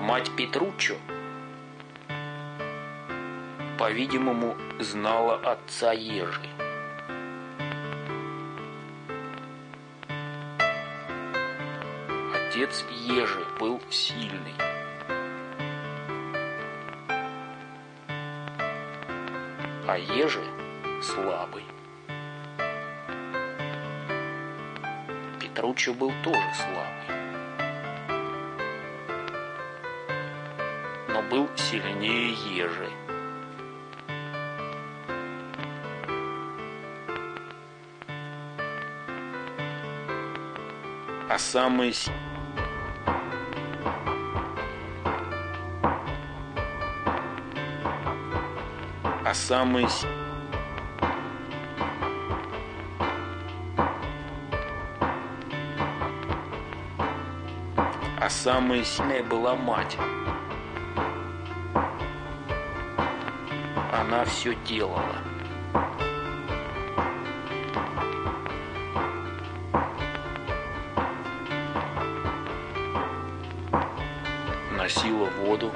Мать Петруччо, по-видимому, знала отца Ежи. Отец Ежи был сильный. А Ежи слабый. Петруччо был тоже слабый, но был сильнее Ежи. А самые сильная была мать. Она все делала. Носила воду,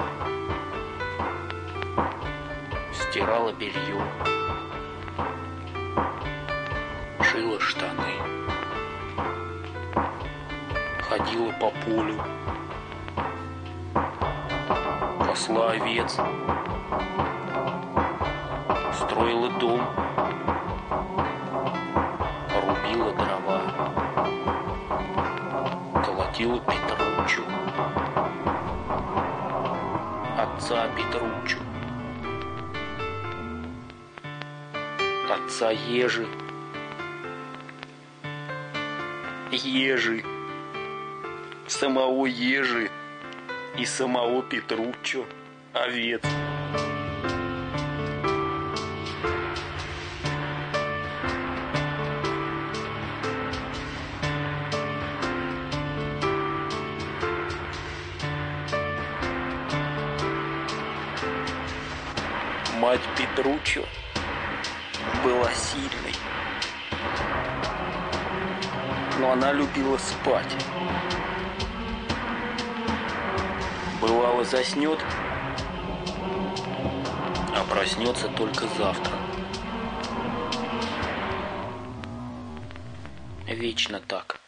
стирала белье, шила штаны, ходила по полю, пасла овец, строила дом, рубила дрова, колотила Петруччо, отца Петруччо, отца Ежи, самого Ежи и самого Петруччо, овец. Мать Петруччо была сильной, но она любила спать. Бывало, заснет, а проснется только завтра. Вечно так.